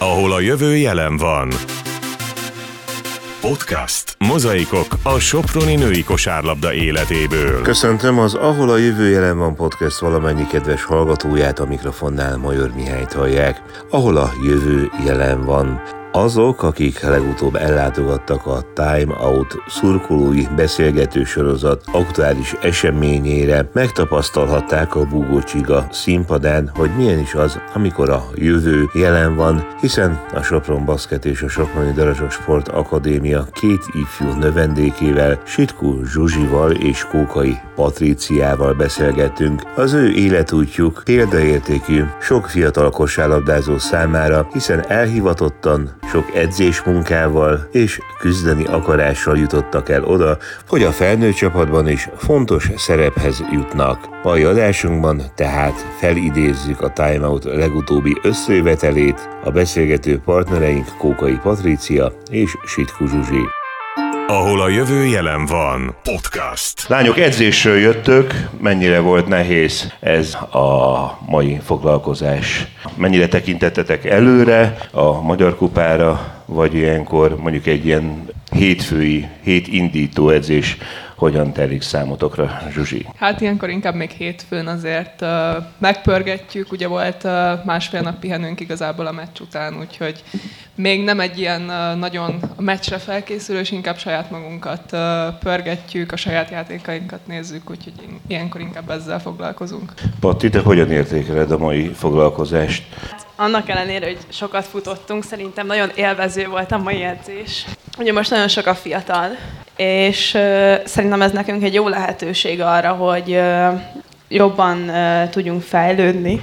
ahol a jövő jelen van. Podcast. Mozaikok a soproni női kosárlabda életéből. Köszöntöm az Ahol a jövő jelen van podcast valamennyi kedves hallgatóját, a mikrofonnál Major Mihályt hallják. Ahol a jövő jelen van. Azok, akik legutóbb ellátogattak a Time Out szurkolói beszélgető sorozat aktuális eseményére, megtapasztalhatták a Búgó Csiga színpadán, hogy milyen is az, amikor a jövő jelen van, hiszen a Sopron Baszket és a Soproni Darazsak Sport Akadémia két ifjú növendékével, Sitkó Zsuzsival és Kókai Patríciával beszélgettünk. Az ő életútjuk példaértékű sok fiatal kosárlabdázó számára, hiszen elhivatottan, sok edzésmunkával és küzdeni akarással jutottak el oda, hogy a felnőtt csapatban is fontos szerephez jutnak. Mai adásunkban tehát felidézzük a Time Out legutóbbi összejövetelét, a beszélgető partnereink Kókai Patrícia és Sitkó Zsuzsi. Ahol a jövő jelen van. Podcast. Lányok, edzésről jöttök, mennyire volt nehéz ez a mai foglalkozás? Mennyire tekintettetek előre a Magyar Kupára, vagy ilyenkor mondjuk egy ilyen hétfői, hétindító edzés hogyan telik számotokra, Zsuzsi? Hát ilyenkor inkább még hétfőn azért megpörgetjük, ugye volt másfél nap pihenőnk igazából a meccs után, úgyhogy még nem egy ilyen nagyon a meccsre felkészülő, és inkább saját magunkat pörgetjük, a saját játékainkat nézzük, úgyhogy ilyenkor inkább ezzel foglalkozunk. Patti, te hogyan értékeled a mai foglalkozást? Annak ellenére, hogy sokat futottunk, szerintem nagyon élvező volt a mai edzés. Ugye most nagyon sok a fiatal, és szerintem ez nekünk egy jó lehetőség arra, hogy jobban tudjunk fejlődni,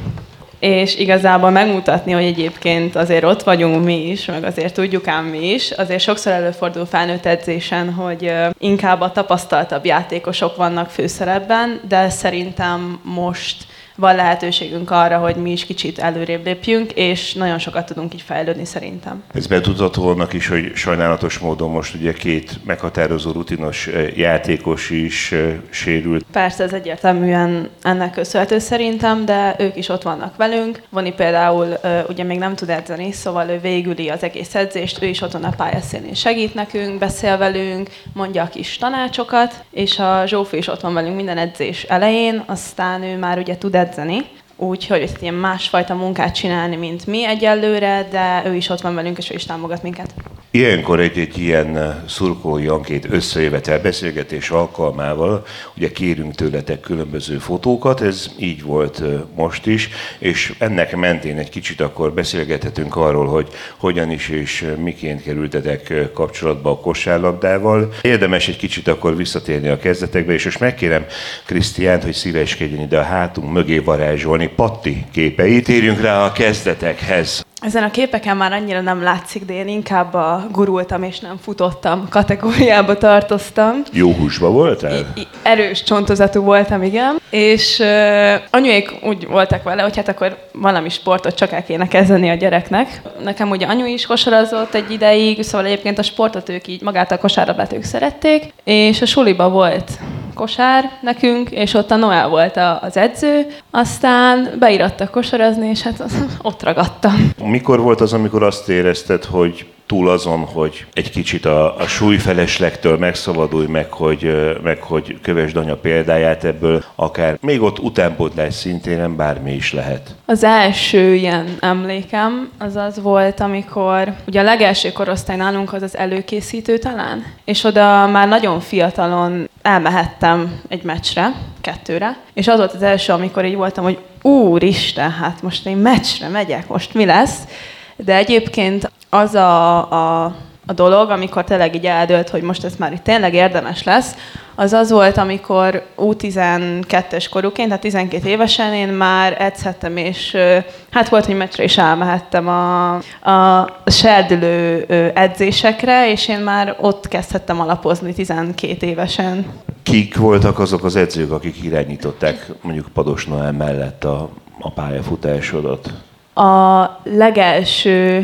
és igazából megmutatni, hogy egyébként azért ott vagyunk mi is, meg azért tudjuk ám mi is. Azért sokszor előfordul felnőtt edzésen, hogy inkább a tapasztaltabb játékosok vannak főszerepben, de szerintem most van lehetőségünk arra, hogy mi is kicsit előrébb lépjünk, és nagyon sokat tudunk így fejlődni szerintem. Ez betudható annak is, hogy sajnálatos módon most ugye két meghatározó rutinos játékos is sérült. Persze ez egyértelműen ennek köszönhető szerintem, de ők is ott vannak velünk. Voni például ugye még nem tud edzeni, szóval ő végüli az egész edzést, ő is ott van a pályaszínén, segít nekünk, beszél velünk, mondja a kis tanácsokat, és a Zsófi is ott van velünk minden edzés elején, aztán ő már ugye tud edzeni, úgyhogy ilyen másfajta munkát csinálni, mint mi egyelőre, de ő is ott van velünk, és ő is támogat minket. Ilyenkor egy ilyen szurkolói ankét összejövetel beszélgetés alkalmával ugye kérünk tőletek különböző fotókat, ez így volt most is, és ennek mentén egy kicsit akkor beszélgethetünk arról, hogy hogyan is és miként kerültetek kapcsolatba a kosárlabdával. Érdemes egy kicsit akkor visszatérni a kezdetekbe, és most megkérem Krisztiánt, hogy szíveskedjen ide a hátunk mögé varázsolni Patti képeit. Térjünk rá a kezdetekhez. Ezen a képeken már annyira nem látszik, de én inkább a gurultam és nem futottam kategóriába tartoztam. Jó húsba voltál? Erős csontozatú voltam, igen. És anyuék úgy voltak vele, hogy hát akkor valami sportot csak el kéne kezdeni a gyereknek. Nekem ugye anyu is kosarazott egy ideig, szóval egyébként a sportot ők így, magát a kosárlabdát ők szerették, és a suliba volt kosár nekünk, és ott a Noel volt az edző, aztán beirattak kosarazni, és hát ott ragadtam. Mikor volt az, amikor azt érezted, hogy túl azon, hogy egy kicsit a súlyfeleslegtől megszabadulj, meg hogy kövesd anya példáját, ebből akár még ott utánpótlás szintén bármi is lehet? Az első ilyen emlékem az volt, amikor ugye a legelső korosztály nálunk az előkészítő talán, és oda már nagyon fiatalon elmehettem egy meccsre, 2-re, és az volt az első, amikor így voltam, hogy úristen, hát most én meccsre megyek, most mi lesz? De egyébként az a dolog, amikor tényleg így eldőlt, hogy most ez már itt tényleg érdemes lesz, az volt, amikor U12-es korúként, tehát 12 évesen én már edzhettem, és hát volt, hogy meccsre is elmehettem a serdülő edzésekre, és én már ott kezdhettem alapozni 12 évesen. Kik voltak azok az edzők, akik irányították mondjuk Pados Noel mellett a pályafutásodat? A legelső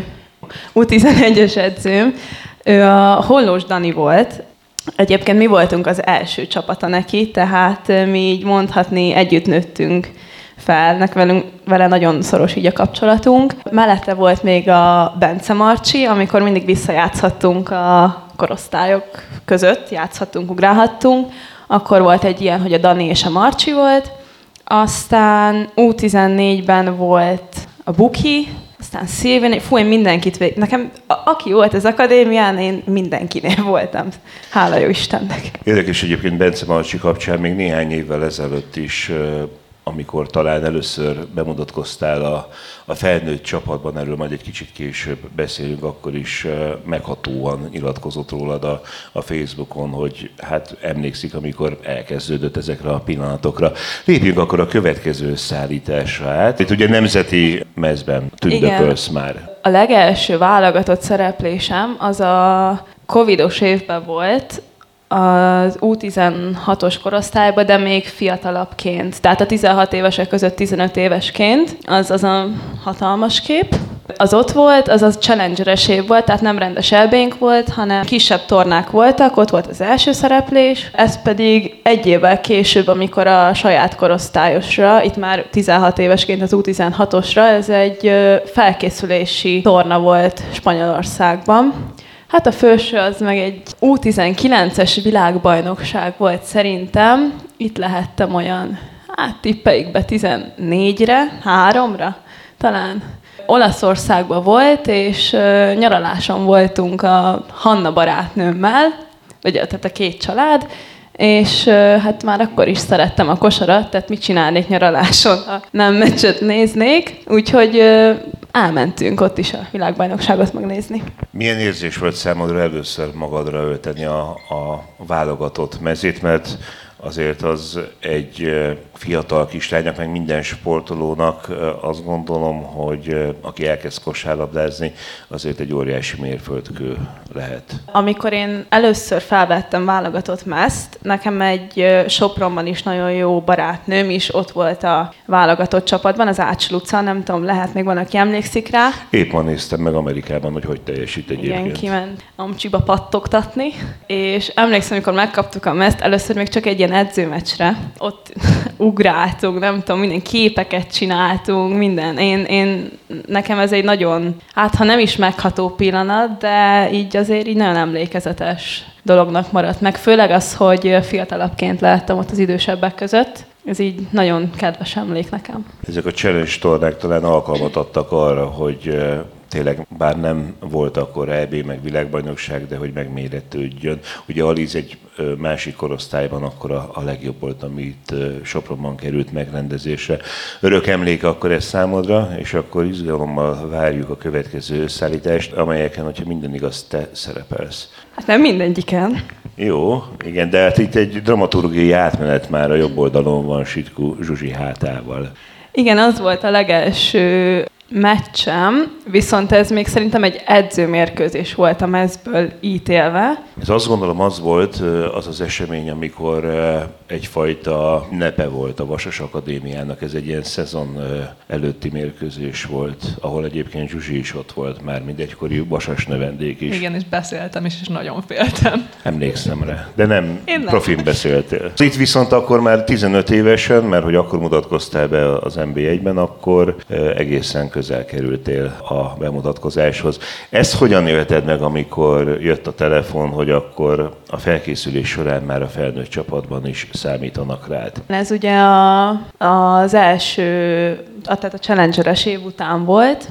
U11-es edzőm, ő a Hollós Dani volt. Egyébként mi voltunk az első csapata neki, tehát mi így mondhatni együtt nőttünk fel, vele nagyon szoros így a kapcsolatunk. Mellette volt még a Bence Marcsi, amikor mindig visszajátszhattunk a korosztályok között, játszhattunk, ugrálhattunk. Akkor volt egy ilyen, hogy a Dani és a Marcsi volt. Aztán U14-ben volt a Buki, aztán Szilvén, én mindenkit nekem, aki volt az akadémián, én mindenkinél voltam. Hála jó Istennek. Érdekes egyébként Bence Marcsi kapcsán még néhány évvel ezelőtt is, amikor talán először bemutatkoztál a felnőtt csapatban, erről majd egy kicsit később beszélünk, akkor is meghatóan nyilatkozott rólad a Facebookon, hogy hát emlékszik, amikor elkezdődött ezekre a pillanatokra. Lépjünk akkor a következő szállításra át. Itt ugye nemzeti mezben tündökölsz már. A legelső válogatott szereplésem az a covidos évben volt, az U16-os korosztályban, de még fiatalabbként. Tehát a 16 évesek között 15 évesként. Az a hatalmas kép. Az ott volt, az a challengeres év volt, tehát nem rendes elbénk volt, hanem kisebb tornák voltak, ott volt az első szereplés. Ez pedig egy évvel később, amikor a saját korosztályosra, itt már 16 évesként az U16-osra, ez egy felkészülési torna volt Spanyolországban. Hát a felső az meg egy U19-es világbajnokság volt szerintem. Itt lehettem olyan, tippeljük be 14-re, 3-ra talán. Olaszországban volt, és nyaraláson voltunk a Hanna barátnőmmel, tehát a két család, és hát már akkor is szerettem a kosarat, tehát mit csinálnék nyaraláson, ha nem meccset néznék, úgyhogy elmentünk ott is a világbajnokságot megnézni. Milyen érzés volt számodra először magadra ölteni a válogatott mezét, mert azért az egy fiatal kislánynak, meg minden sportolónak azt gondolom, hogy aki elkezd kosárlabdázni, azért egy óriási mérföldkő lehet. Amikor én először felvettem válogatott mezt, nekem egy Sopronban is nagyon jó barátnőm is ott volt a válogatott csapatban, az Ács Luca, nem tudom, lehet még van, aki emlékszik rá. Épp ma néztem meg Amerikában, hogy teljesít egyébként. Igen, kiment Amcsiba pattogtatni, és emlékszem, amikor megkaptuk a mezt, először még csak egy ilyen edzőmeccsre, ott ugráltunk, nem tudom, minden képeket csináltunk, minden. Nekem ez egy nagyon, ha nem is megható pillanat, de így azért így nagyon emlékezetes dolognak maradt meg. Főleg az, hogy fiatalabbként lehettem ott az idősebbek között. Ez így nagyon kedves emlék nekem. Ezek a challenge tornák talán alkalmat adtak arra, hogy tényleg bár nem volt akkor EB meg világbajnokság, de hogy megméretődjön. Ugye Aliz egy másik korosztályban akkor a legjobb volt, amit Sopronban került megrendezésre. Örök emléke akkor ez számodra, és akkor izgalommal várjuk a következő összeállítást, amelyeken, hogyha minden igaz, te szerepelsz. Hát nem mindegyiken. Jó, igen, de hát itt egy dramaturgiai átmenet már a jobb oldalon van Sitkú Zsuzsi hátával. Igen, az volt a legelső meccsem, viszont ez még szerintem egy edzőmérkőzés volt a mezből ítélve. Ez azt gondolom az volt az esemény, amikor egyfajta nepe volt a Vasas Akadémiának, ez egy ilyen szezon előtti mérkőzés volt, ahol egyébként Zsuzsi is ott volt már, mint egykori Vasas növendék is. Igen, és beszéltem is, és nagyon féltem. Emlékszem rá, de nem profin beszéltél. Itt viszont akkor már 15 évesen, mert hogy akkor mutatkoztál be az NB1-ben, akkor egészen közel kerültél a bemutatkozáshoz. Ezt hogyan élted meg, amikor jött a telefon, hogy akkor a felkészülés során már a felnőtt csapatban is számítanak rád? Ez ugye az első, tehát a challengeres év után volt.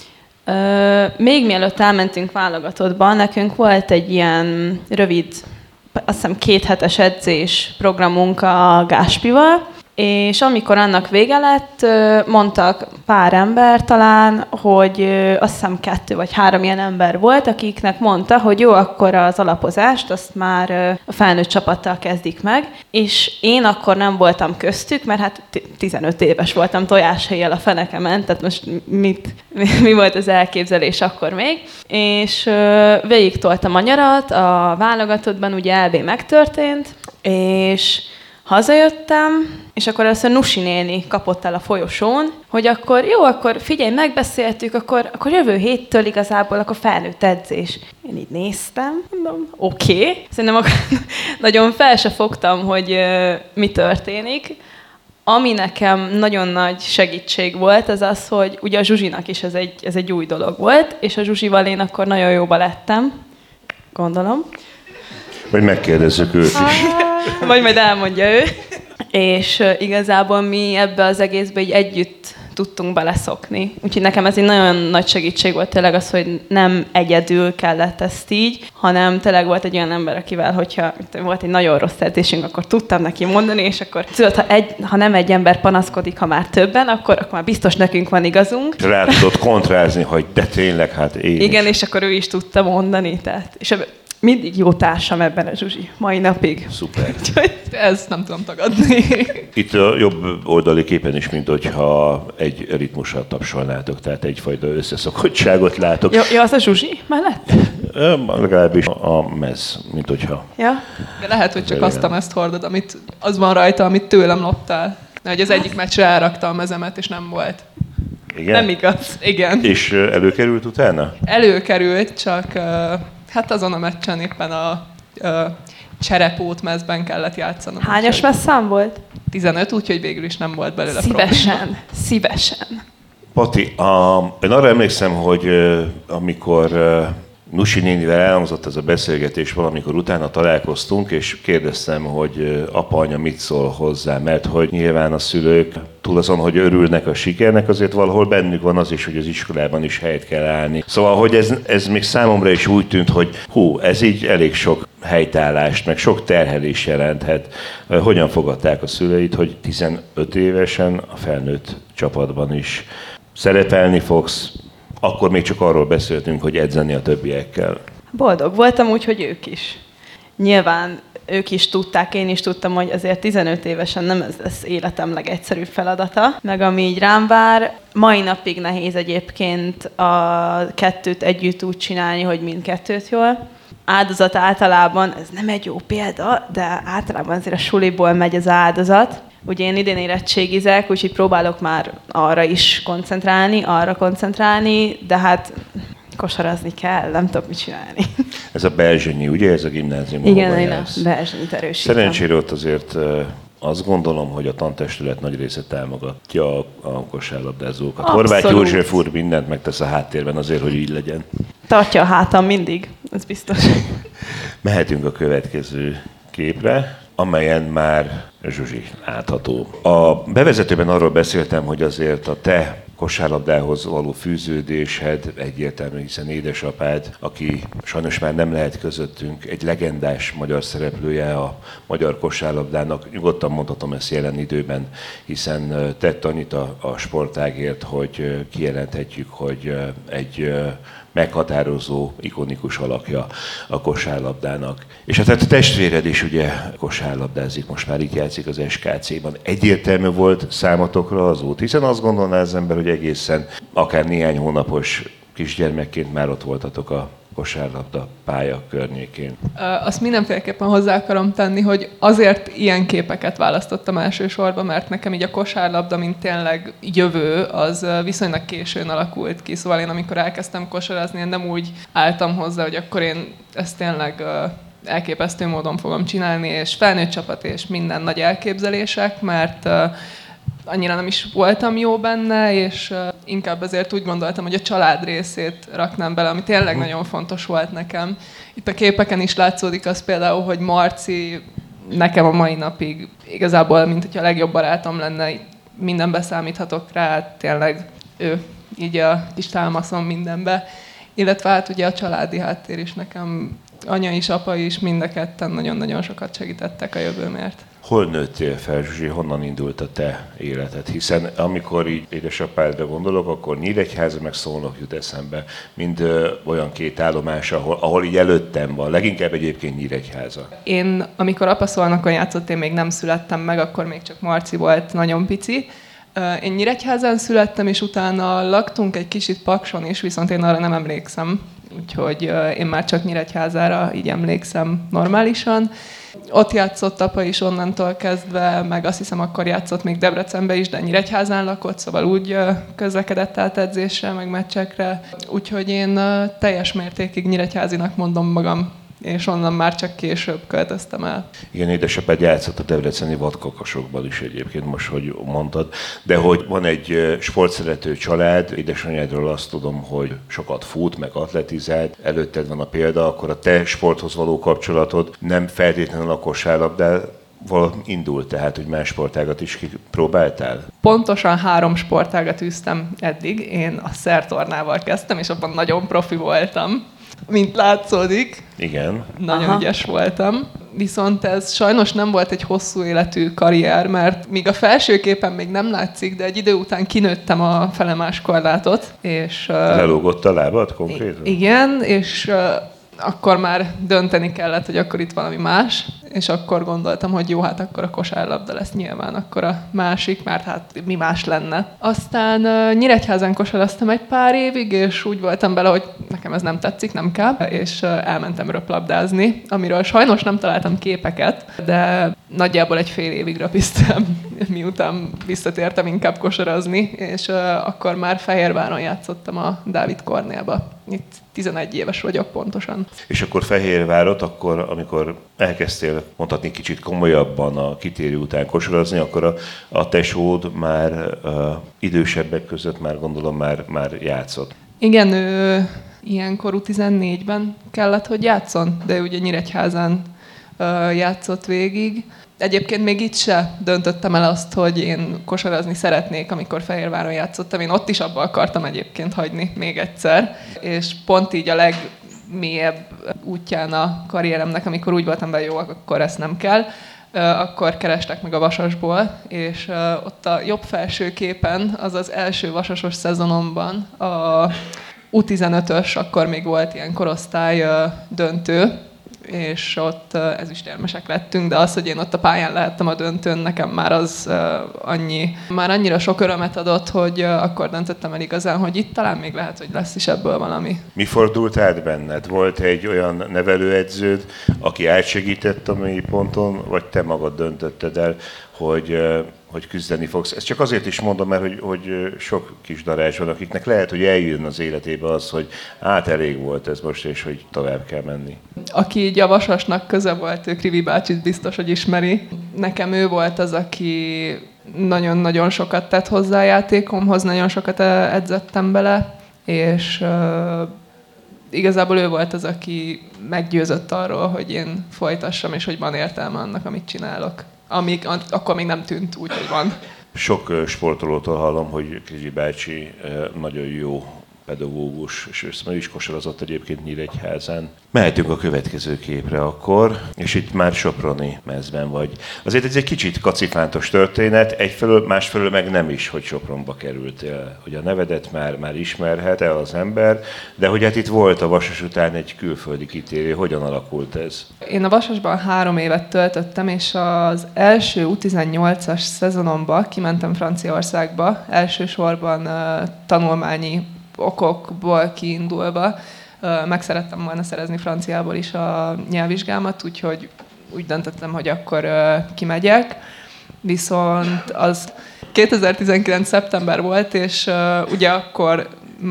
Még mielőtt elmentünk válogatottba, nekünk volt egy ilyen rövid, azt hiszem 2 hetes edzés programunk a Gáspival, és amikor annak vége lett, mondtak pár ember talán, hogy azt hiszem 2 vagy 3 ilyen ember volt, akiknek mondta, hogy jó, akkor az alapozást azt már a felnőtt csapattal kezdik meg, és én akkor nem voltam köztük, mert hát 15 éves voltam, tojáshellyel a fenekemen, tehát most mi volt az elképzelés akkor még, és végig toltam a nyarat, a válogatottban ugye LB megtörtént, és hazajöttem, és akkor először Nusi néni kapott el a folyosón, hogy akkor jó, akkor figyelj, megbeszéltük, akkor jövő héttől igazából akkor felnőtt edzés. Én így néztem, mondom, oké. Szerintem akkor nagyon fel se fogtam, hogy mi történik. Ami nekem nagyon nagy segítség volt, az az, hogy ugye a Zsuzsinak is ez egy új dolog volt, és a Zsuzsival én akkor nagyon jóba lettem, gondolom. Vagy megkérdezzük őt is. Vagy majd elmondja ő. És igazából mi ebbe az egészbe így együtt tudtunk beleszokni. Úgyhogy nekem ez egy nagyon nagy segítség volt tényleg az, hogy nem egyedül kellett ezt így, hanem tényleg volt egy olyan ember, akivel, hogyha volt egy nagyon rossz edzésünk, akkor tudtam neki mondani, és akkor tudod, ha nem egy ember panaszkodik, ha már többen, akkor már biztos nekünk van igazunk. Rá tudod kontrázni, hogy de tényleg, hát én igen, is. és akkor ő is tudta mondani. Tehát, és mindig jó társam ebben a Zsuzsi, mai napig. Szuper. Ezt nem tudom tagadni. Itt a jobb oldali képen is, mint hogyha egy ritmussal tapsolnátok, tehát egyfajta összeszokottságot látok. Ja, az a Zsuzsi mellett? Legalábbis a mez, mint hogyha. Ja. De lehet, hogy csak azt a mezt hordod, amit az van rajta, amit tőlem loptál. De hogy az egyik meccsre elrakta a mezemet, és nem volt. Igen? Nem igaz. Igen. És előkerült utána? Előkerült, csak hát azon a meccsen éppen a cserepót mezben kellett játszanom. Hányas messzám volt? 15, úgyhogy végül is nem volt belőle Szívesen. Pati, én arra emlékszem, hogy amikor Nusi nénivel elhangzott ez a beszélgetés, valamikor utána találkoztunk, és kérdeztem, hogy apa, anya mit szól hozzá, mert hogy nyilván a szülők túl azon, hogy örülnek a sikernek, azért valahol bennük van az is, hogy az iskolában is helyet kell állni. Szóval, hogy ez még számomra is úgy tűnt, hogy ez így elég sok helytállást, meg sok terhelés jelenthet. Hogyan fogadták a szüleid, hogy 15 évesen a felnőtt csapatban is szerepelni fogsz? Akkor még csak arról beszéltünk, hogy edzeni a többiekkel. Boldog voltam úgy, hogy ők is. Nyilván ők is tudták, én is tudtam, hogy azért 15 évesen nem ez lesz életem legegyszerűbb feladata. Meg ami így rám vár, mai napig nehéz egyébként a kettőt együtt úgy csinálni, hogy mindkettőt jól. Áldozat általában, ez nem egy jó példa, de általában azért a suliból megy az áldozat. Ugye én idén érettségizek, úgyhogy próbálok már arra koncentrálni, de hát kosarazni kell, nem tudok mit csinálni. Ez a Berzsenyi, ugye? Ez a gimnázium. Igen, én a Berzsenyit erősítem. Szerencsére ott azért azt gondolom, hogy a tantestület nagy része támogatja a kosárlabdázókat. Horváth József úr mindent megtesz a háttérben azért, hogy így legyen. Tartja a hátam mindig, ez biztos. Mehetünk a következő képre, amelyen már Zsuzsi látható. A bevezetőben arról beszéltem, hogy azért a te kosárlabdához való fűződésed egyértelmű, hiszen édesapád, aki sajnos már nem lehet közöttünk, egy legendás magyar szereplője a magyar kosárlabdának, nyugodtan mondhatom ezt jelen időben, hiszen tett annyit a sportágért, hogy kijelenthetjük, hogy egy meghatározó, ikonikus alakja a kosárlabdának. És hát a testvéred is ugye kosárlabdázik, most már itt játszik az SKC-ban. Egyértelmű volt számotokra az út, hiszen azt gondolná az ember, hogy egészen akár néhány hónapos kisgyermekként már ott voltatok a kosárlabda pálya környékén. Azt mindenféleképpen hozzá akarom tenni, hogy azért ilyen képeket választottam elsősorban, mert nekem így a kosárlabda, mint tényleg jövő, az viszonylag későn alakult ki. Szóval én amikor elkezdtem kosarazni, én nem úgy álltam hozzá, hogy akkor én ezt tényleg elképesztő módon fogom csinálni, és felnőtt csapat, és minden nagy elképzelések, mert annyira nem is voltam jó benne, és inkább azért úgy gondoltam, hogy a család részét raknám bele, ami tényleg nagyon fontos volt nekem. Itt a képeken is látszódik az például, hogy Marci nekem a mai napig igazából, mint hogyha a legjobb barátom lenne, mindenbe számíthatok rá, tényleg ő így a kis támaszom mindenbe. Illetve hát ugye a családi háttér is nekem, anya is, apa is, mind a ketten nagyon-nagyon sokat segítettek a jövőmért. Hol nőttél fel, Zsuzsi? Honnan indult a te életed? Hiszen amikor így édesapádra gondolok, akkor Nyíregyháza meg Szolnok jut eszembe. Mind olyan két állomás, ahol így előttem van. Leginkább egyébként Nyíregyháza. Én, amikor apa Szolnokon játszott, én még nem születtem meg, akkor még csak Marci volt nagyon pici. Én Nyíregyházán születtem, és utána laktunk egy kicsit Pakson is, viszont én arra nem emlékszem. Úgyhogy én már csak Nyíregyházára így emlékszem normálisan. Ott játszott apa is onnantól kezdve, meg azt hiszem akkor játszott még Debrecenbe is, de Nyíregyházán lakott, szóval úgy közlekedett át edzésre, meg meccsekre. Úgyhogy én teljes mértékig nyíregyházinak mondom magam, és onnan már csak később költöztem el. Igen, édesapád játszott a debreceni vadkakasokban is egyébként, most, hogy mondtad, de hogy van egy sportszerető család, édesanyádról azt tudom, hogy sokat fut, meg atletizált, előtted van a példa, akkor a te sporthoz való kapcsolatod nem feltétlenül a kosárlabdával indult, tehát, hogy más sportágat is kipróbáltál? Pontosan 3 sportágat űztem eddig. Én a szertornával kezdtem, és abban nagyon profi voltam. Mint látszódik, Igen. nagyon ügyes voltam. Viszont ez sajnos nem volt egy hosszú életű karrier, mert míg a felső képen még nem látszik, de egy idő után kinőttem a felemás korlátot. És, lelógott a lábad konkrétan? Igen, és akkor már dönteni kellett, hogy akkor itt valami más, és akkor gondoltam, hogy jó, hát akkor a kosárlabda lesz nyilván akkor a másik, mert hát mi más lenne. Aztán Nyíregyházán kosaraztam egy pár évig, és úgy voltam bele, hogy nekem ez nem tetszik, nem kell, és elmentem röplabdázni, amiről sajnos nem találtam képeket, de nagyjából egy fél évig röpiztem, miután visszatértem inkább kosarazni, és akkor már Fehérváron játszottam a Dávid Kornélba. Itt 11 éves vagyok pontosan. És akkor Fehérvárot, akkor, amikor elkezdtél mondhatni kicsit komolyabban a kitérő után kosarazni, akkor a tesód már idősebbek között már gondolom már játszott. Igen, ő ilyenkorú 14-ben kellett, hogy játszon, de ugye Nyíregyházán játszott végig. Egyébként még itt se döntöttem el azt, hogy én kosarazni szeretnék, amikor Fehérváron játszottam. Én ott is abba akartam egyébként hagyni még egyszer. És pont így a legmélyebb útján a karrieremnek, amikor úgy voltam be, jó, akkor ezt nem kell, akkor kerestek meg a Vasasból, és ott a jobb felső képen, az az első vasasos szezonomban a U15-ös, akkor még volt ilyen korosztály döntő, és ott ezüstérmesek lettünk, de az, hogy én ott a pályán lehettem a döntőn, nekem már az már annyira sok örömet adott, hogy akkor döntöttem el igazán, hogy itt talán még lehet, hogy lesz is ebből valami. Mi fordult át benned? Volt egy olyan nevelőedződ, aki átsegített a mély ponton, vagy te magad döntötted el, hogy küzdeni fogsz. Ezt csak azért is mondom, mert hogy sok kis darázs van, akiknek lehet, hogy eljön az életébe az, hogy elég volt ez most, és hogy tovább kell menni. Aki így a Vasasnak köze volt, ő Krivi bácsit biztos, hogy ismeri. Nekem ő volt az, aki nagyon-nagyon sokat tett hozzá a játékomhoz, nagyon sokat edzettem bele, és igazából ő volt az, aki meggyőzött arról, hogy én folytassam, és hogy van értelme annak, amit csinálok. Amíg akkor még nem tűnt úgy, hogy van. Sok sportolótól hallom, hogy Krivi bácsi nagyon jó pedagógus, és ő is kosarazott egyébként Nyíregyházán. Mehetünk a következő képre akkor, és itt már soproni mezben vagy. Azért ez egy kicsit kacifántos történet, egyfelől, másfelől meg nem is, hogy Sopronba kerültél. Hogy a nevedet már ismerhet-e az ember, de hogy hát itt volt a Vasas után egy külföldi kitérő. Hogyan alakult ez? Én a Vasasban 3 évet töltöttem, és az első U18-as szezonomban kimentem Franciaországba, elsősorban tanulmányi okokból kiindulva. Meg szerettem volna szerezni franciából is a nyelvvizsgámat, úgyhogy úgy döntöttem, hogy akkor kimegyek. Viszont az 2019. szeptember volt, és ugye akkor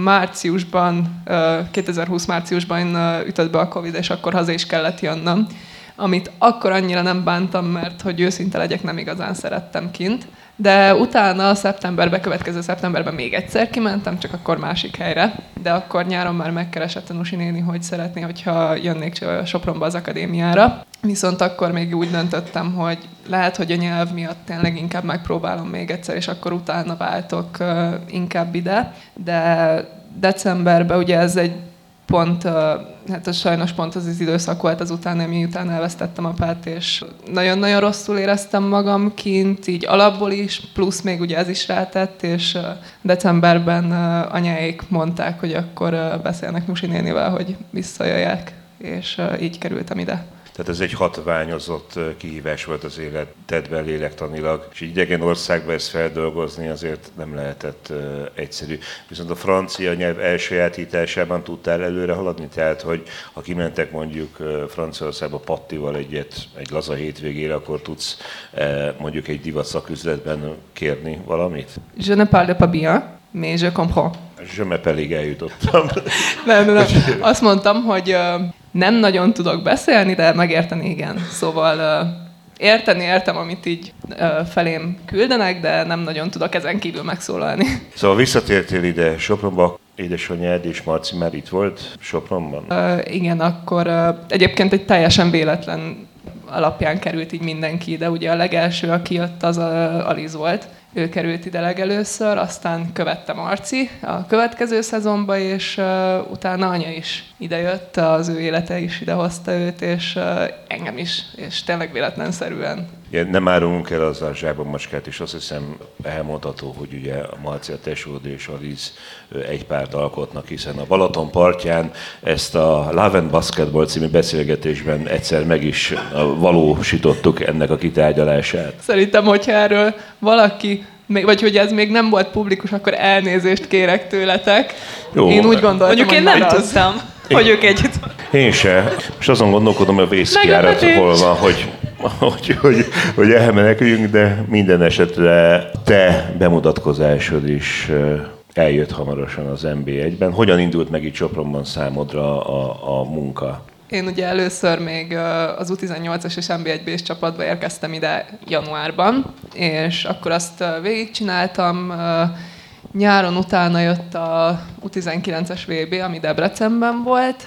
márciusban, 2020 márciusban ütött be a Covid, és akkor haza is kellett jönnöm. Amit akkor annyira nem bántam, mert hogy őszinte legyek, nem igazán szerettem kint. De utána következő szeptemberben még egyszer kimentem, csak akkor másik helyre. De akkor nyáron már megkeresett a Nusi néni, hogy szeretné, hogyha jönnék Sopronba az akadémiára. Viszont akkor még úgy döntöttem, hogy lehet, hogy a nyelv miatt tényleg inkább megpróbálom még egyszer, és akkor utána váltok inkább ide. De decemberben ugye ez egy pont, hát az sajnos pont az időszak volt azután, miután elvesztettem apát, és nagyon-nagyon rosszul éreztem magam kint, így alapból is, plusz még ugye ez is rátett, és decemberben anyáik mondták, hogy akkor beszélnek Nusi nénivel, hogy visszajöjjek, és így kerültem ide. Tehát ez egy hatványozott kihívás volt az életedben lélektanilag, és idegen országban ezt feldolgozni azért nem lehetett egyszerű. Viszont a francia nyelv elsajátításában tudtál előre haladni? Tehát, hogy ha kimentek mondjuk Franciaországba Pattival egy laza hétvégére, akkor tudsz mondjuk egy divat szaküzletben kérni valamit? Je ne parle pas bien, mais je comprends. Zsömepelig eljutottam. Nem. Azt mondtam, hogy nem nagyon tudok beszélni, de megérteni igen. Szóval értem, amit így felém küldenek, de nem nagyon tudok ezen kívül megszólalni. Szóval visszatértél ide Sopronba, édesanyád és Marci már itt volt Sopronban? Igen, akkor egyébként egy teljesen véletlen alapján került így mindenki ide. Ugye a legelső, aki jött, az Aliz volt. Ő került ide legelőször, aztán követte Marci a következő szezonba, és utána anya is idejött, az ő élete is idehozta őt, és engem is, és tényleg véletlenszerűen. Ja, nem árulunk el az a zsákbamacskát, és azt hiszem elmondható, hogy ugye a Marci, a tesód és Aliz egy párt alkotnak, hiszen a Balaton partján ezt a Love and Basketball című beszélgetésben egyszer meg is valósítottuk ennek a kitárgyalását. Szerintem, hogyha erről valaki, vagy hogy ez még nem volt publikus, akkor elnézést kérek tőletek. Jó. Én úgy gondoltam, Mondjuk én nem az. tudtam, hogy ők együtt. Én se. És azon gondolkodom, hogy a vészkijárat hol van, hogy elmeneküljünk, de minden esetre te bemutatkozásod is eljött hamarosan az NB1-ben. Hogyan indult meg itt Sopronban számodra a munka? Én ugye először még az U18-as és NB1-B-s csapatba érkeztem ide januárban, és akkor azt végigcsináltam. Nyáron utána jött a U19-es VB, ami Debrecenben volt,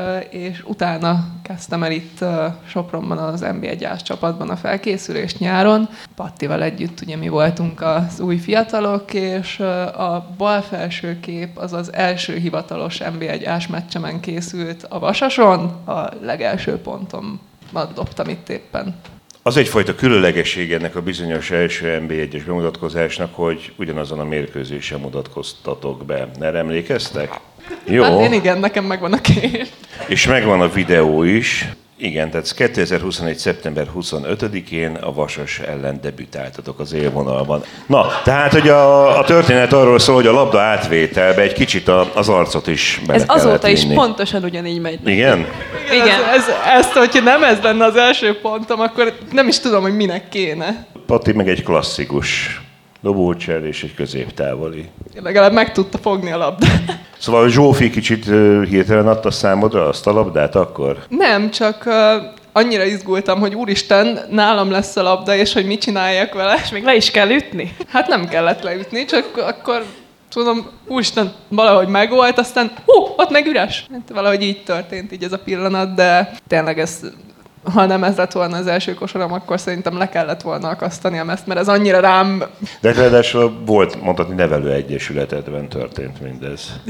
és utána kezdtem el itt Sopronban az NB1-ás csapatban a felkészülést nyáron. Pattival együtt ugye mi voltunk az új fiatalok, és a bal felső kép az az első hivatalos NB1-ás meccsemen készült a Vasason, a legelső ponton dobtam itt éppen. Az egyfajta különlegesség ennek a bizonyos első NB1-es bemutatkozásnak, hogy ugyanazon a mérkőzésen mutatkoztatok be. Erre emlékeztek? Jó. Hát én igen, nekem megvan a kép. És megvan a videó is. Igen, tehát 2021. szeptember 25-én a Vasas ellen debütáltatok az élvonalban. Na, tehát, hogy a történet arról szól, hogy a labda átvételbe egy kicsit az arcot is bele Ez azóta vinni. is pontosan ugyanígy megy. Igen? Igen. Ezt, hogyha nem ez lenne az első pontom, akkor nem is tudom, hogy minek kéne. Patti meg egy klasszikus dobócsel és egy középtávoli. Legalább meg tudta fogni a labdát. Szóval Zsófi kicsit hirtelen adta számodra azt a labdát akkor? Nem, csak annyira izgultam, hogy úristen, nálam lesz a labda, és hogy mit csináljak vele. És még le is kell ütni. Hát nem kellett leütni, csak akkor tudom, úristen, valahogy megvolt, aztán ott meg üres. Hát valahogy így történt így ez a pillanat, de tényleg ez, ha nem ez lett volna az első kosaram, akkor szerintem le kellett volna akasztani a mezt, mert ez annyira rám... De ráadásul volt, mondhatni, nevelőegyesületedben történt mindez.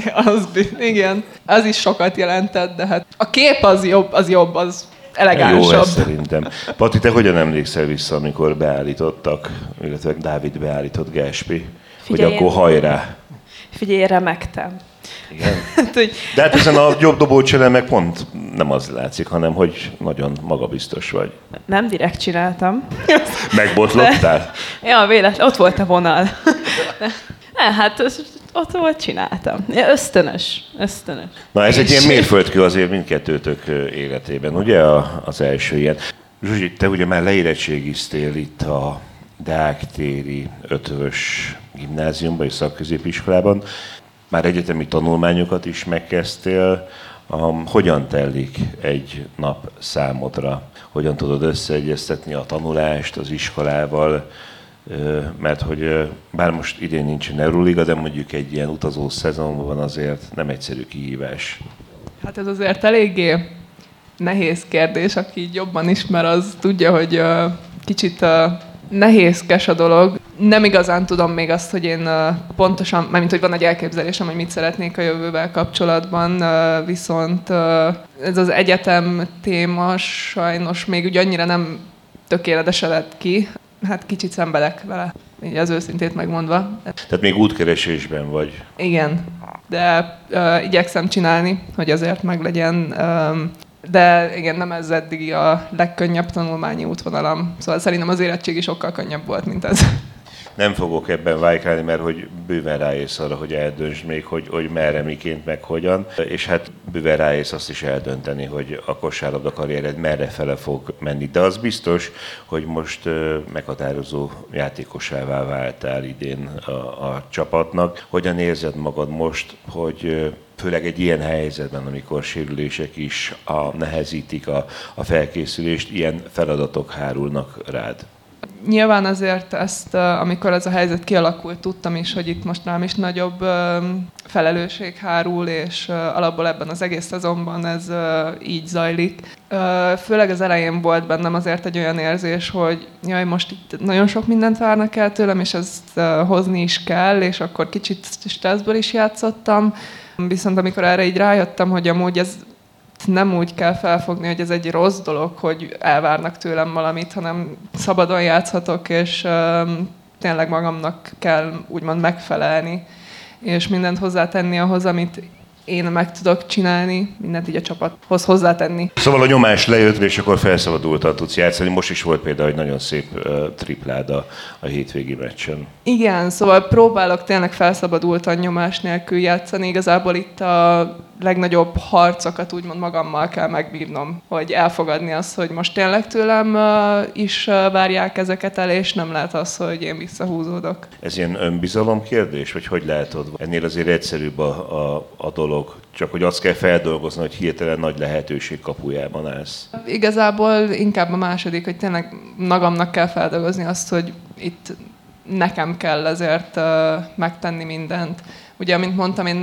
Igen, az is sokat jelentett, de hát a kép az jobb, az Jó, elegánsabb. ez szerintem. Pati, te hogyan emlékszel vissza, amikor beállítottak, illetve Dávid beállított Gáspi, hogy Figyelj, akkor hajrá? Figyelj, én remegtem. Igen. Hát, hogy De hát ezen a jobb dobócselen meg pont nem az látszik, hanem hogy nagyon magabiztos vagy. nem direkt csináltam. Megbotlottál? Ja, véletlen, ott volt a vonal. Hát ott volt, csináltam. Ja, ösztönös. Na ez egy ilyen mérföldkő azért mindkettőtök életében, ugye az első ilyen. Zsuzsi, te ugye már leérettségiztél itt a Deák téri 5-ös gimnáziumban és szakközépiskolában. Már egyetemi tanulmányokat is megkezdtél. Hogyan telik egy nap számodra? Hogyan tudod összeegyeztetni a tanulást az iskolával? Mert hogy bár most idén nincsen Euroliga, de mondjuk egy ilyen utazó szezonban azért nem egyszerű kihívás. Hát ez azért eléggé nehéz kérdés, aki így jobban ismer, az tudja, hogy kicsit nehézkes a dolog. Nem igazán tudom még azt, hogy én pontosan, mármint hogy van egy elképzelésem, hogy mit szeretnék a jövővel kapcsolatban, viszont ez az egyetem téma sajnos még úgy annyira nem tökéletesedett ki. Hát kicsit szenvedek vele, így az őszintét megmondva. Tehát még útkeresésben vagy. Igen, de igyekszem csinálni, hogy azért meglegyen. De igen, nem ez eddig a legkönnyebb tanulmányi útvonalam. Szóval szerintem az érettségi sokkal könnyebb volt, mint ez. Nem fogok ebben vájkálni, mert hogy bőven ráérsz arra, hogy eldöntsd még, hogy merre, miként, meg hogyan. És hát bőven ráérsz azt is eldönteni, hogy a kosárlabda karriered merre fele fog menni. De az biztos, hogy most meghatározó játékosává váltál idén a csapatnak. Hogyan érzed magad most, hogy főleg egy ilyen helyzetben, amikor sérülések is nehezítik a felkészülést, ilyen feladatok hárulnak rád? Nyilván azért ezt, amikor ez a helyzet kialakult, tudtam is, hogy itt most rám is nagyobb felelősség hárul, és alapból ebben az egész szezonban ez így zajlik. Főleg az elején volt bennem azért egy olyan érzés, hogy jaj, most itt nagyon sok mindent várnak el tőlem, és ezt hozni is kell, és akkor kicsit stresszből is játszottam. Viszont amikor erre így rájöttem, hogy amúgy ez nem úgy kell felfogni, hogy ez egy rossz dolog, hogy elvárnak tőlem valamit, hanem szabadon játszhatok, és tényleg magamnak kell úgymond megfelelni, és mindent hozzátenni ahhoz, amit én meg tudok csinálni, mindent így a csapathoz hozzátenni. Szóval a nyomás lejött, és akkor felszabadultan tudsz játszani. Most is volt például egy nagyon szép triplád a hétvégi meccsen. Igen, szóval próbálok tényleg felszabadultan nyomás nélkül játszani. Igazából itt a legnagyobb harcokat úgymond magammal kell megbírnom, hogy elfogadni azt, hogy most tényleg tőlem is várják ezeket el, és nem lehet az, hogy én visszahúzódok. Ez ilyen önbizalom kérdés, vagy hogy látod? Ennél azért egyszerűbb a dolog, csak hogy azt kell feldolgozni, hogy hirtelen nagy lehetőség kapujában állsz. Igazából inkább a második, hogy tényleg magamnak kell feldolgozni azt, hogy itt nekem kell ezért megtenni mindent. Ugye, amint mondtam, én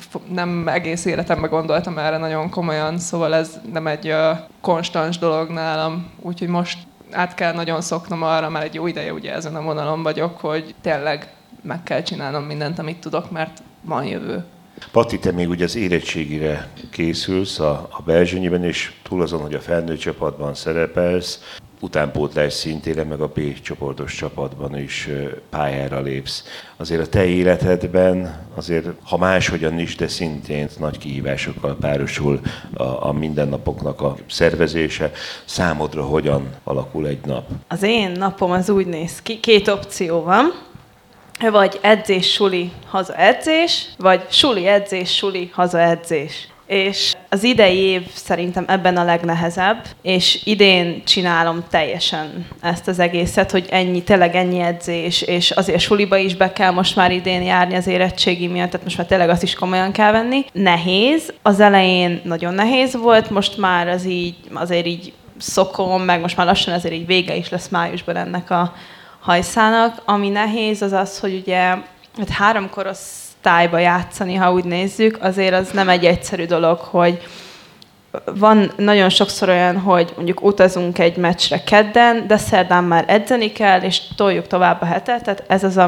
nem egész életemben gondoltam erre nagyon komolyan, szóval ez nem egy konstans dolog nálam, úgyhogy most át kell nagyon szoknom arra, mert egy jó ideje ugye ezen a vonalon vagyok, hogy tényleg meg kell csinálnom mindent, amit tudok, mert van jövő. Pati, te még ugye az érettségire készülsz a Belzsönyiben, és túl azon, hogy a felnőtt csapatban szerepelsz, utánpótlás szintére, meg a B csoportos csapatban is pályára lépsz. Azért a te életedben, azért ha máshogyan is, de szintén nagy kihívásokkal párosul a mindennapoknak a szervezése. Számodra hogyan alakul egy nap? Az én napom az úgy néz ki, 2 opció van. Vagy edzés, suli, haza edzés, vagy suli, edzés, suli, haza edzés. És az idei év szerintem ebben a legnehezebb, és idén csinálom teljesen ezt az egészet, hogy tényleg ennyi edzés, és azért suliba is be kell most már idén járni az érettségi miatt, tehát most már tényleg azt is komolyan kell venni. Nehéz, az elején nagyon nehéz volt, most már azért így szokom, meg most már lassan azért így vége is lesz májusban ennek a hajszának. Ami nehéz az az, hogy ugye 3 korosztályba játszani, ha úgy nézzük, azért az nem egy egyszerű dolog, hogy van nagyon sokszor olyan, hogy mondjuk utazunk egy meccsre kedden, de szerdán már edzeni kell, és toljuk tovább a hetet, tehát ez az,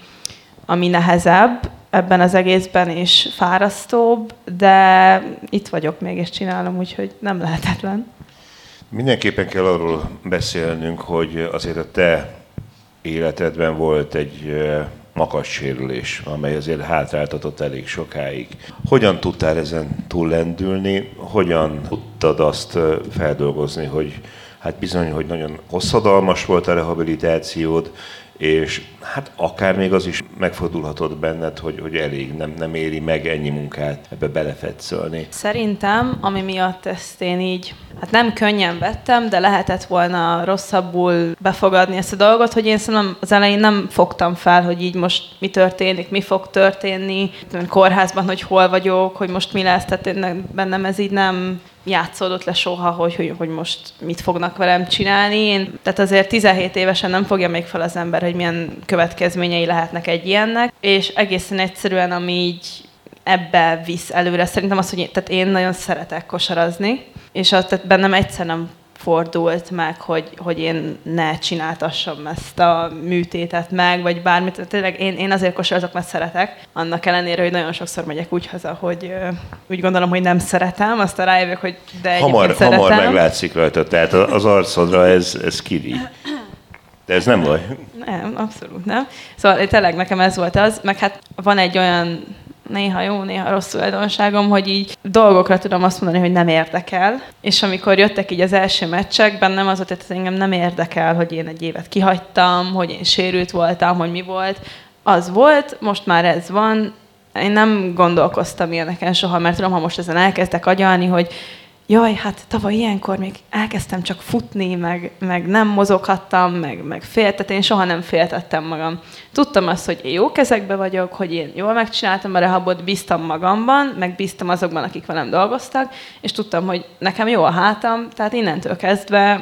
ami nehezebb ebben az egészben, és fárasztóbb, de itt vagyok még, és csinálom, úgyhogy nem lehetetlen. Mindenképpen kell arról beszélnünk, hogy azért a te életedben volt egy makacs-sérülés, amely azért hátráltatott elég sokáig. Hogyan tudtál ezen túllendülni? Hogyan tudtad azt feldolgozni, hogy hát bizony, hogy nagyon hosszadalmas volt a rehabilitációd, és hát akár még az is megfordulhatott benned, hogy elég nem éri meg ennyi munkát ebbe belefetszölni. Szerintem, ami miatt ezt én így, hát nem könnyen vettem, de lehetett volna rosszabbul befogadni ezt a dolgot, hogy én szerintem az elején nem fogtam fel, hogy így most mi történik, mi fog történni, kórházban, hogy hol vagyok, hogy most mi lesz, tehát bennem ez így nem játszódott le soha, hogy most mit fognak velem csinálni. Tehát azért 17 évesen nem fogja még fel az ember, hogy milyen következményei lehetnek egy ilyennek, és egészen egyszerűen, ami így ebbe visz előre, szerintem az, hogy tehát én nagyon szeretek kosarazni, és tehát bennem egyszer nem fordult meg, hogy én ne csináltassam ezt a műtétet meg, vagy bármit. Tényleg én azért kosarazok, mert szeretek. Annak ellenére, hogy nagyon sokszor megyek úgy haza, hogy úgy gondolom, hogy nem szeretem, aztán rájövök, hogy de egyébként szeretem. Hamar meglátszik rajta, tehát az arcodra ez kiri. De ez nem baj. Nem, abszolút nem. Szóval tényleg nekem ez volt az, meg hát van egy olyan néha jó, néha rossz tulajdonságom, hogy így dolgokra tudom azt mondani, hogy nem érdekel. És amikor jöttek így az első meccsek, bennem az volt, hogy engem nem érdekel, hogy én egy évet kihagytam, hogy én sérült voltam, hogy mi volt. Az volt, most már ez van, Én nem gondolkoztam ilyeneken soha, mert tudom, ha most ezen elkezdek agyalni, hogy jaj, hát tavaly ilyenkor még elkezdtem csak futni, meg nem mozoghattam, meg féltettem, én soha nem féltettem magam. Tudtam azt, hogy én jó kezekbe vagyok, hogy én jól megcsináltam a rehabot, bíztam magamban, meg bíztam azokban, akik velem dolgoztak, és tudtam, hogy nekem jó a hátam, tehát innentől kezdve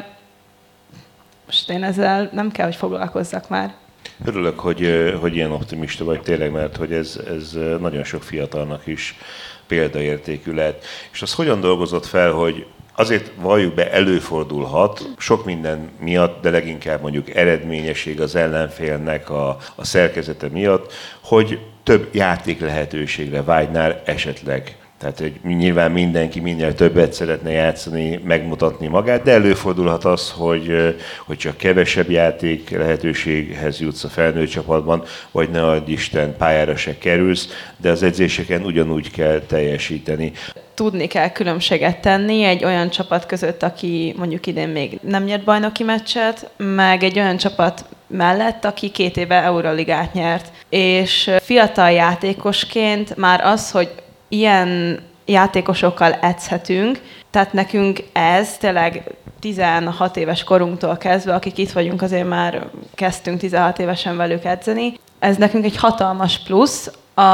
most én ezzel nem kell, hogy foglalkozzak már. Örülök, hogy ilyen optimista vagy tényleg, mert hogy ez nagyon sok fiatalnak is példaértékű lehet. És az hogyan dolgozott fel, hogy azért valljuk be, előfordulhat sok minden miatt, de leginkább mondjuk eredményesség az ellenfélnek a szerkezete miatt, hogy több játék lehetőségre vágynál esetleg. Tehát, hogy nyilván mindenki minél többet szeretne játszani, megmutatni magát, de előfordulhat az, hogy csak kevesebb játék lehetőséghez jutsz a felnőtt csapatban, vagy ne adj Isten, pályára se kerülsz, de az edzéseken ugyanúgy kell teljesíteni. Tudni kell különbséget tenni egy olyan csapat között, aki mondjuk idén még nem nyert bajnoki meccset, meg egy olyan csapat mellett, aki 2 éve Euroligát nyert. És fiatal játékosként már az, hogy ilyen játékosokkal edzhetünk, tehát nekünk ez tényleg 16 éves korunktól kezdve, akik itt vagyunk, azért már kezdtünk 16 évesen velük edzeni, ez nekünk egy hatalmas plusz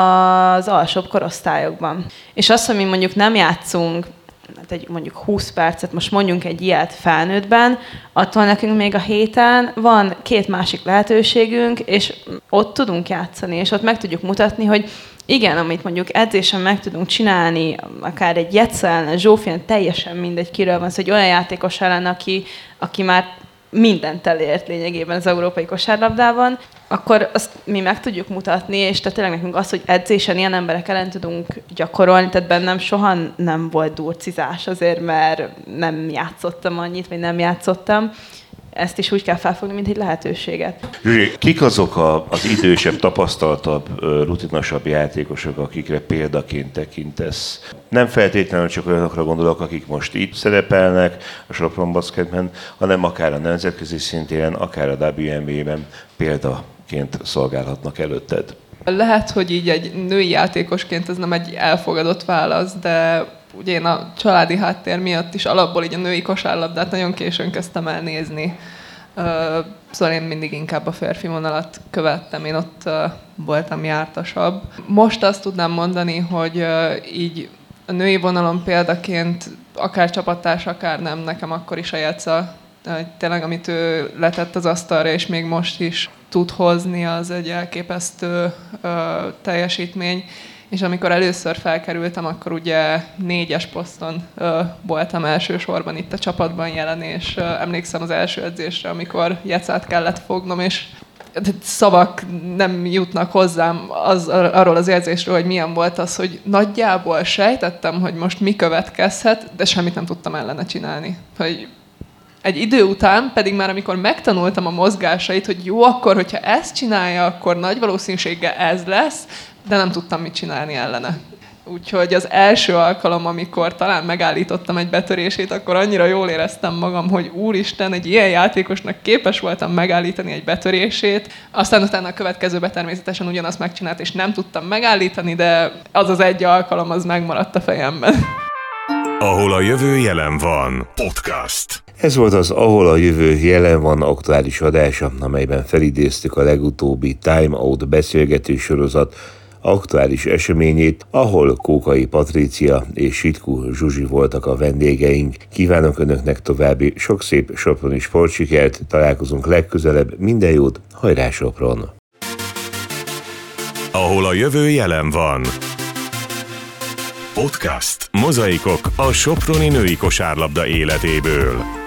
az alsóbb korosztályokban. És az, hogy mi mondjuk nem játszunk mondjuk 20 percet, most mondjunk egy ilyet felnőttben, attól nekünk még a héten van 2 másik lehetőségünk, és ott tudunk játszani, és ott meg tudjuk mutatni, hogy igen, amit mondjuk edzésen meg tudunk csinálni, akár egy Jetsz ellen, Zsófián, teljesen mindegy kiről van, szóval egy olyan játékos ellen, aki már mindent elért lényegében az európai kosárlabdában, akkor azt mi meg tudjuk mutatni, és tehát tényleg nekünk az, hogy edzésen ilyen emberek ellen tudunk gyakorolni, tehát bennem soha nem volt durcizás azért, mert nem játszottam annyit, vagy nem játszottam. Ezt is úgy kell felfogni, mint egy lehetőséget. Zsuzsi, kik azok az idősebb, tapasztaltabb, rutinosabb játékosok, akikre példaként tekintesz? Nem feltétlenül csak olyanokra gondolok, akik most itt szerepelnek a Sopron Basketben, hanem akár a nemzetközi szintéren, akár a WNBA-ben példaként szolgálhatnak előtted. Lehet, hogy így egy női játékosként ez nem egy elfogadott válasz, de ugye én a családi háttér miatt is alapból így a női kosárlabdát nagyon későn kezdtem el nézni. Szóval én mindig inkább a férfi vonalat követtem, én ott voltam jártasabb. Most azt tudnám mondani, hogy így a női vonalon példaként akár csapattárs, akár nem, nekem akkor is a Jetsz, tényleg amit ő letett az asztalra, és még most is tud hozni, az egy elképesztő teljesítmény. És amikor először felkerültem, akkor ugye 4-es poszton voltam elsősorban itt a csapatban jelen, és emlékszem az első edzésre, amikor Jetzát kellett fognom, és szavak nem jutnak hozzám arról az érzésről, hogy milyen volt az, hogy nagyjából sejtettem, hogy most mi következhet, de semmit nem tudtam ellene csinálni. Hogy egy idő után pedig már, amikor megtanultam a mozgásait, hogy jó, akkor, hogyha ezt csinálja, akkor nagy valószínűséggel ez lesz, de nem tudtam mit csinálni ellene. Úgyhogy az első alkalom, amikor talán megállítottam egy betörését, akkor annyira jól éreztem magam, hogy úristen, egy ilyen játékosnak képes voltam megállítani egy betörését. Aztán utána a következőben természetesen ugyanazt megcsinált, és nem tudtam megállítani, de az az egy alkalom, az megmaradt a fejemben. Ahol a jövő jelen van. Podcast. Ez volt az Ahol a jövő jelen van aktuális adása, amelyben felidéztük a legutóbbi Time Out beszélgető sorozat aktuális eseményét, ahol Kókai Patrícia és Sitkú Zsuzsi voltak a vendégeink. Kívánok Önöknek további sok szép soproni sportsikert, találkozunk legközelebb, minden jót, hajrá Sopron! Ahol a jövő jelen van. Podcast. Mozaikok a soproni női kosárlabda életéből.